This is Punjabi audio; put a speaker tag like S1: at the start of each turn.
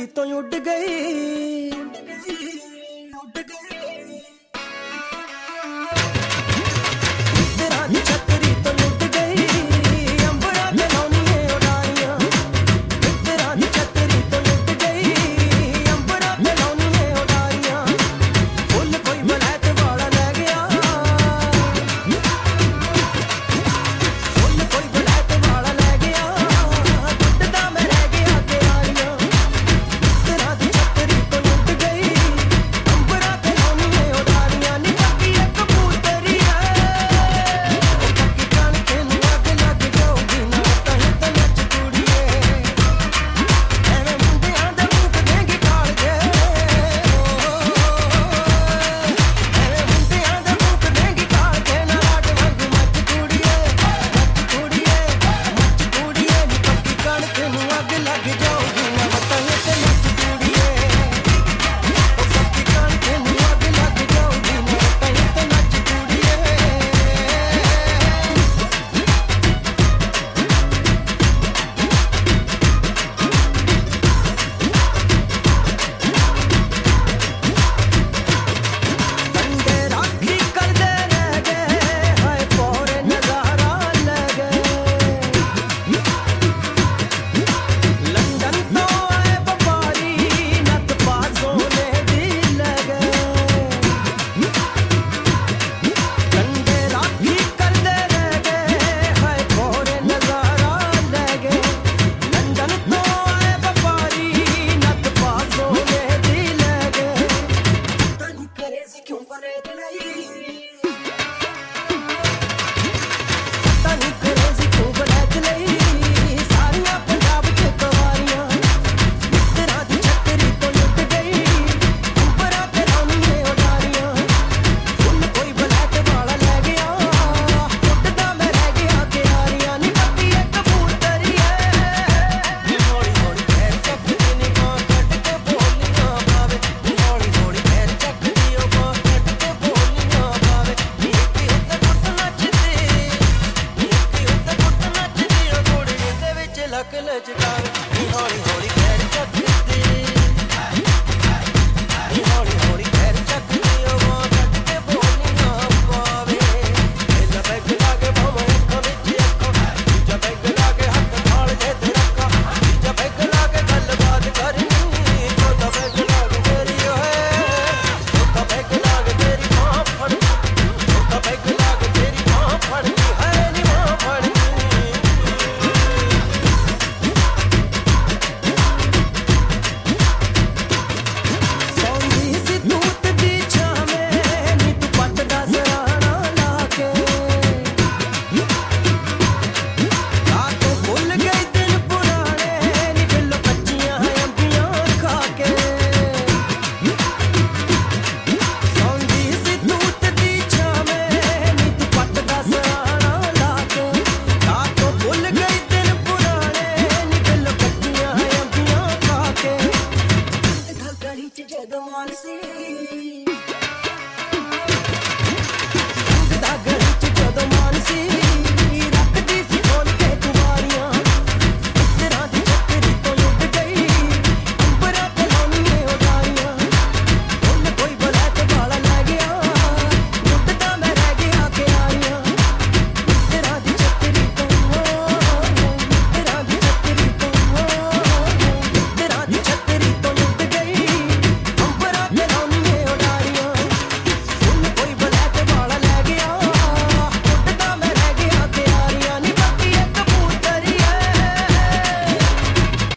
S1: ਚੱਕਰੀ ਤੋਂ ਉੱਡ ਗਈ ਤੇਰਾ ਦੀ ਚੱਕਰੀ ਤੋਂ ਉੱਡ ਗਈ ਅੰਬਰਾਂ ਤੇ ਲਾਉਣੀਏ ਉਡਾਰੀਆਂ ਤੇਰਾ ਦੀ ਚੱਕਰੀ ਤੋਂ ਉੱਡ ਗਈ ਅੰਬਰਾਂ ਤੇ ਲਾਉਣੀਏ ਉਡਾਰੀਆਂ ਫੁੱਲ ਕੋਈ ਬਲੈਤ ਵਾਲਾ ਲੈ ਗਿਆ ਫੁੱਲ ਕੋਈ ਬਲੈਤ ਵਾਲਾ ਲੈ ਗਿਆ ਟੁੱਟਦਾ ਮੈਂ ਰਹਿ ਗਿਆ ਤਿਆਰੀਆਂ ਤੇਰਾ ਦੀ ਚੱਕਰੀ ਤੋਂ ਉੱਡ ਗਈ ਅੰਬਰਾਂ ਤੇ ਲਾਉਣੀਏ ਉਡਾਰੀਆਂ ਨੀ ਪੱਕੀ ਇੱਕ ਕਬੂਤਰੀ ਪੱਕੀ ਕਣ ਤੈਨੂੰ ਅੱਗ ਲੱਗ ਜਾਊਗੀ ਨਾ ਤਾਂ ਨੱਚ ਕੁੜੀਏ ਐਵੇਂ ਮੁੰਡਿਆਂ ਦਾ ਮੂੰਹ ਦੇਂਗੀ ਕਾਲ ਜੇ ਐਵੇਂ ਮੁੰਡਿਆਂ ਦਾ ਮੂੰਹ ਦੇਂਗੀ ਕਾਲ ਜੇ ਨਾ ਰਾਟ ਵਾਂਗੂ ਮੱਚ ਕੁੜੀਏ ਨੀ ਪੱਕੀ ਕਣ ਤੈਨੂੰ ਅੱਗ ਲੱਗ ਜਾਊਗੀ ਨਾ ਤਾਂ ਨੱਚ ਕੁੜੀਏ ਪੱਕੀ ਕਣ ਤੈਨੂੰ ਅੱਗ ਲੱਗ ਜਾਊਗੀ ਨਾ ਤਾਂ ਨੱਚ ਕੁੜੀਏ ਬੰਦੇ ਰਾਖੀ ਕਰਦੇ ਰਹਿ ਗਏ ਹਾਏ ਪੋਰੇ ਨਜ਼ਾਰਾ ਲੈ ਗਏ ਲੰਡਨ ਤੋਂ ਆਏ ਵਪਾਰੀ ਨੱਥ ਪਾ ਸੋਨੇ ਦੀ ਲੈ ਗਏ ਬੰਦੇ ਰਾਖੀ ਕਰਦੇ ਰਹਿ ਗਏ ਹਾਏ ਪੋਰੇ ਨਜ਼ਾਰਾ ਲੈ ਗਏ ਲੰਡਨ ਤੋਂ ਆਏ ਵਪਾਰੀ ਨੱਥ ਪਾ ਸੋਨੇ ਦੀ ਲੈ ਗਏ ਤੈਨੂੰ ਕਰੇ ਸੀ ਕਿਉਂ ਪਰੇ ਲਈ ਤੈਨੂੰ ਕਰੇ ਸੀ ਕਿਉਂ ਬਲੈਤ ਲਈ ਸਾਰੀਆਂ ਪੰਜਾਬ ਚ ਕਵਾਰੀਆਂ ਤੇਰਾ ਦੀ ਚੱਕਰੀ ਤੋਂ ਉੱਡ ਗਈ ਅੰਬਰਾਂ ਤੇ ਲਾਉਣੀਏ ਉਡਾਰੀਆਂ ਫੁੱਲ ਕੋਈ ਬਲੈਤ ਵਾਲਾ ਲੈ ਗਿਆ ਟੁੱਟਦਾ ਮੈਂ ਰਹਿ ਗਿਆ ਤਿਆਰੀਆਂ ਨੀ ਪੱਕੀ ਇੱਕ ਕਬੂਤਰੀ ਨੀ ਹੌਲੀ ਹੌਲੀ ਪੈਰ ਚੱਕਦੀ ਨੀ ਮਾਂ ਕੱਟ ਕੇ ਬੋਲੀਆਂ ਪਾਵੇ ਨੀ ਹੌਲੀ ਹੌਲੀ ਪੈਰ ਚੱਕਦੀ ਉਹ ਮਾਂ ਕੱਟ ਕੇ ਬੋਲੀਆਂ ਪਾਵੇ ਨੀ ਇੱਕੀ ਉੱਤੇ ਪੁੱਟ ਨੱਚਦੀ ਨੀ ਇੱਕੀ ਉੱਤੇ ਪੁੱਟ ਨੱਚਦੀ ਉਹ ਕੁੜੀ ਦੇ ਵਿੱਚ ਲੱਕ ਲਚਕਾਵੇ ਨੀ ਹੌਲੀ